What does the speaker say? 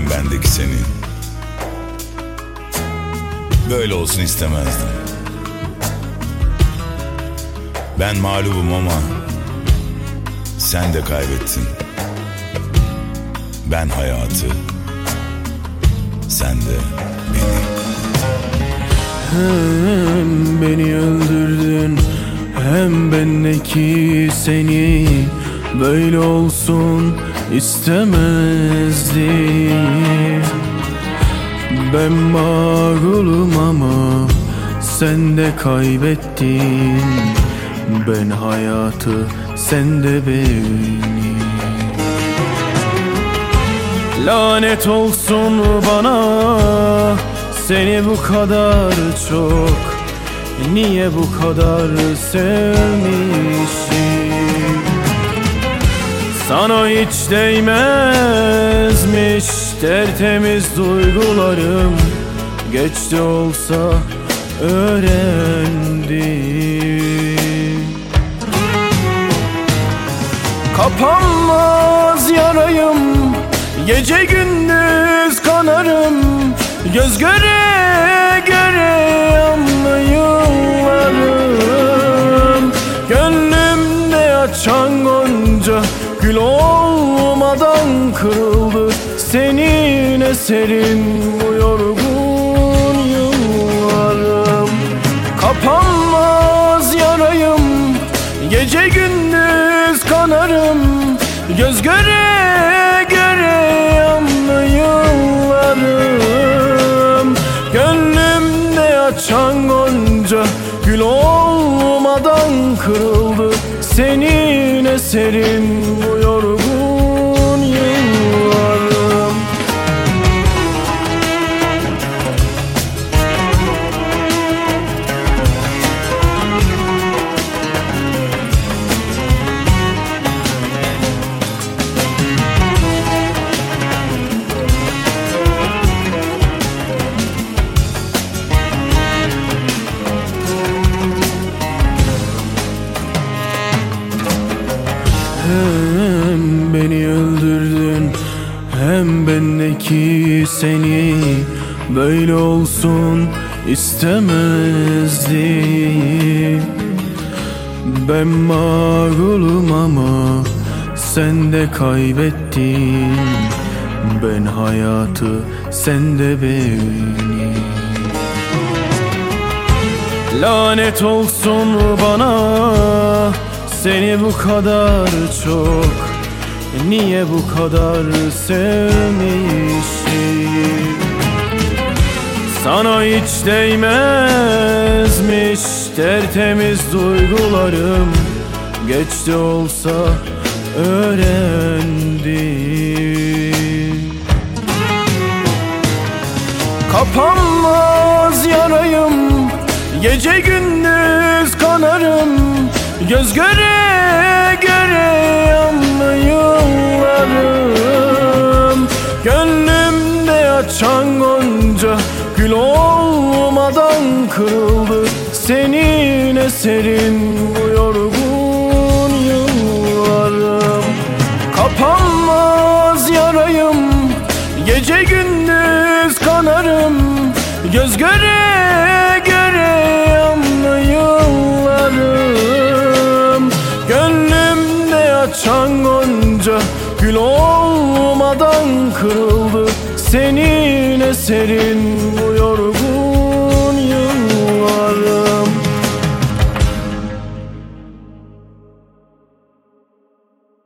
kalbim bendeki senin. Böyle olsun istemezdim. Ben mağlubum ama sen de kaybettin. Ben hayatı, sen de beni. Hem beni öldürdün, hem bendeki seni. Böyle olsun istemezdim. Ben mağlubum ama sen de kaybettin. Ben hayatı, sen de beni. Lanet olsun bana, seni bu kadar çok. Niye bu kadar sevmişim? Sana hiç değmezmiş tertemiz duygularım. Geç de olsa öğrendim. Kapanmaz yarayım, gece gündüz kanarım. Göz göre göre anlayılarım. Gönlümde açan gonca gül olmadan kırıldı. Senin eserin bu yorgun yıllarım. Kapanmaz yarayım, gece gündüz kanarım. Göz göre göre anlayılarım. Gönlümde açan gonca gül olmadan kırıldı. Senin eserin bu yorgun yıllarım. Hem beni öldürdün, hem bendeki seni. Böyle olsun istemezdim. Ben mağlubum ama sen de kaybettin. Ben hayatı, sen de beni. Lanet olsun bana, seni bu kadar çok. Niye bu kadar sevmişim? Sana hiç değmezmiş tertemiz duygularım. Geç de olsa öğrendim. Kapanmaz yarayım, gece gündüz kanarım. Göz göre göre anlayılarım. Gönlümde açan gonca gül olmadan kırıldı. Senin eserin bu yorgun yıllarım. Kapanmaz yarayım, gece gündüz kanarım. Göz göre göre anlayılarım. Gönlümde açan gonca gül olmadan kırıldı. Senin eserin bu yorgun